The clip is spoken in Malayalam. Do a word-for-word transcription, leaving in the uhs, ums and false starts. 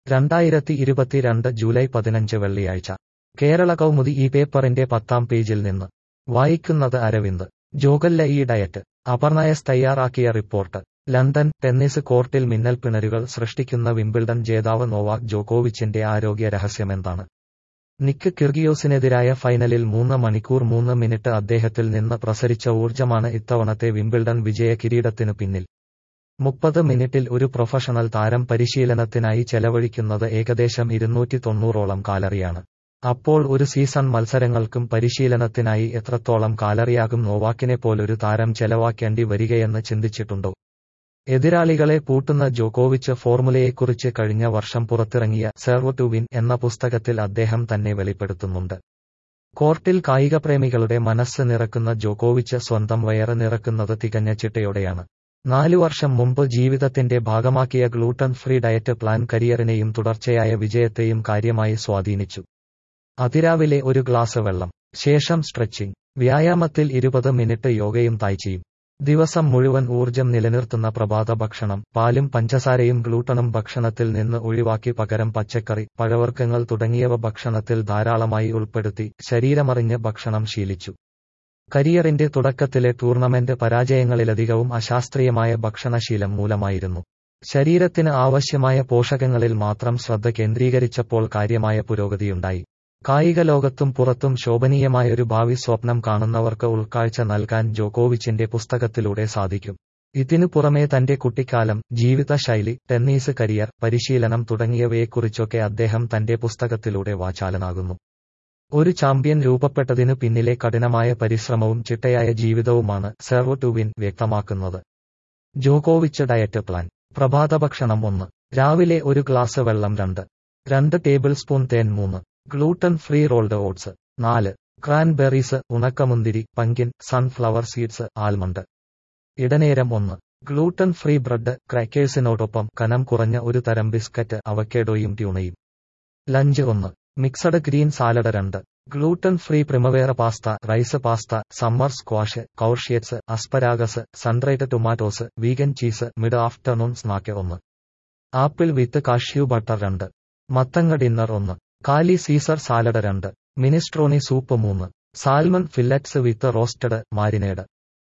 രണ്ടായിരത്തി ഇരുപത്തിരണ്ട് ജൂലൈ പതിനഞ്ച് വെള്ളിയാഴ്ച കേരള കൗമുദി ഈ പേപ്പറിന്റെ പത്താം പേജിൽ നിന്ന് വായിക്കുന്നത് അരവിന്ദ്. ജോഗല്ല ഈ ഡയറ്റ്. അപർണയസ് തയ്യാറാക്കിയ റിപ്പോർട്ട്. ലണ്ടൻ. ടെന്നീസ് കോർട്ടിൽ മിന്നൽപ്പിണരുകൾ സൃഷ്ടിക്കുന്ന വിംബിൾഡൺ ജേതാവ് നോവാക് ജോക്കോവിച്ചിന്റെ ആരോഗ്യ രഹസ്യമെന്താണ്? നിക്ക് കിർഗിയോസിനെതിരായ ഫൈനലിൽ മൂന്ന് മണിക്കൂർ മൂന്ന് മിനിറ്റ് അദ്ദേഹത്തിൽ നിന്ന് പ്രസരിച്ച ഊർജ്ജമാണ് ഇത്തവണത്തെ വിംബിൾഡൺ വിജയ കിരീടത്തിനു പിന്നിൽ. മുപ്പത് മിനിറ്റിൽ ഒരു പ്രൊഫഷണൽ താരം പരിശീലനത്തിനായി ചെലവഴിക്കുന്നത് ഏകദേശം ഇരുന്നൂറ്റി തൊണ്ണൂറോളം കാലറിയാണ്. അപ്പോൾ ഒരു സീസൺ മത്സരങ്ങൾക്കും പരിശീലനത്തിനായി എത്രത്തോളം കാലറിയാകും നോവാക്കിനെപ്പോലൊരു താരം ചെലവാക്കേണ്ടി വരികയെന്ന് ചിന്തിച്ചിട്ടുണ്ടോ? എതിരാളികളെ പൂട്ടുന്ന ജോക്കോവിച്ച് ഫോർമുലയെക്കുറിച്ച് കഴിഞ്ഞ വർഷം പുറത്തിറങ്ങിയ സെർവ് ടു വിൻ എന്ന പുസ്തകത്തിൽ അദ്ദേഹം തന്നെ വെളിപ്പെടുത്തുന്നുണ്ട്. കോർട്ടിൽ കായികപ്രേമികളുടെ മനസ്സ് നിറക്കുന്ന ജോക്കോവിച്ച് സ്വന്തം വയറ് നിറക്കുന്നത് തികഞ്ഞ ചിട്ടയോടെയാണ്. നാലു വർഷം മുമ്പ് ജീവിതത്തിന്റെ ഭാഗമാക്കിയ ഗ്ലൂട്ടൺ ഫ്രീ ഡയറ്റ് പ്ലാൻ കരിയറിനെയും തുടർച്ചയായ വിജയത്തെയും കാര്യമായി സ്വാധീനിച്ചു. അതിരാവിലെ ഒരു ഗ്ലാസ് വെള്ളം, ശേഷം സ്ട്രെച്ചിങ്, വ്യായാമത്തിൽ ഇരുപത് മിനിറ്റ് യോഗയും തായ്ച്ചിയും. ദിവസം മുഴുവൻ ഊർജ്ജം നിലനിർത്തുന്ന പ്രഭാത ഭക്ഷണം. പാലും പഞ്ചസാരയും ഗ്ലൂട്ടണും ഭക്ഷണത്തിൽ നിന്ന് ഒഴിവാക്കി പകരം പച്ചക്കറി, പഴവർഗ്ഗങ്ങൾ തുടങ്ങിയവ ഭക്ഷണത്തിൽ ധാരാളമായി ഉൾപ്പെടുത്തി ശരീരമറിഞ്ഞ് ഭക്ഷണം ശീലിച്ചു. കരിയറിന്റെ തുടക്കത്തിലെ ടൂർണമെന്റ് പരാജയങ്ങളിലധികവും അശാസ്ത്രീയമായ ഭക്ഷണശീലം മൂലമായിരുന്നു. ശരീരത്തിന് ആവശ്യമായ പോഷകങ്ങളിൽ മാത്രം ശ്രദ്ധ കേന്ദ്രീകരിച്ചപ്പോൾ കാര്യമായ പുരോഗതിയുണ്ടായി. കായിക ലോകത്തും പുറത്തും ശോഭനീയമായൊരു ഭാവി സ്വപ്നം കാണുന്നവർക്ക് ഉൾക്കാഴ്ച നൽകാൻ ജോക്കോവിച്ചിന്റെ പുസ്തകത്തിലൂടെ സാധിക്കും. ഇതിനു പുറമേ തന്റെ കുട്ടിക്കാലം, ജീവിതശൈലി, ടെന്നീസ് കരിയർ, പരിശീലനം തുടങ്ങിയവയെക്കുറിച്ചൊക്കെ അദ്ദേഹം തന്റെ പുസ്തകത്തിലൂടെ വാചാലനാകുന്നു. ഒരു ചാമ്പ്യൻ രൂപപ്പെട്ടതിനു പിന്നിലെ കഠിനമായ പരിശ്രമവും ചിട്ടയായ ജീവിതവുമാണ് സെർവ് ടു വിൻ വ്യക്തമാക്കുന്നത്. ജോക്കോവിച്ച് ഡയറ്റ് പ്ലാൻ. പ്രഭാതഭക്ഷണം ഒന്ന്. രാവിലെ ഒരു ഗ്ലാസ് വെള്ളം. രണ്ട് രണ്ട് ടേബിൾ സ്പൂൺ തേൻ. മൂന്ന് ഗ്ലൂട്ടൺ ഫ്രീ റോൾഡ് ഓട്സ്. നാല് ക്രാൻബെറീസ്, ഉണക്കമുന്തിരി, പങ്കിൻ, സൺഫ്ലവർ സീഡ്സ്, ആൽമണ്ട്. ഇടനേരം ഒന്ന് ഗ്ലൂട്ടൺ ഫ്രീ ബ്രെഡ്, ക്രാക്കേഴ്സിനോടൊപ്പം കനം കുറഞ്ഞ ഒരു തരം ബിസ്ക്കറ്റ്, അവക്കേഡോയും ട്യൂണയും. ലഞ്ച് ഒന്ന് മിക്സഡ് ഗ്രീൻ സാലഡ്. രണ്ട് gluten free primavera pasta, rice pasta, summer squash, courgettes, asparagus, sundried tomatoes, vegan cheese. Mid afternoon snack ഒന്ന് ആപ്പിൾ വിത്ത് കാഷ്യൂ ബട്ടർ. രണ്ട് മത്തങ്ങ ഡിന്നർ. ഒന്ന് കാലി സീസർ സാലഡ്. രണ്ട് മിനിസ്ട്രോണി സൂപ്പ്. മൂന്ന് സാൽമൺ ഫില്ലറ്റ്സ് വിത്ത് റോസ്റ്റഡ് മാരിനേഡ്.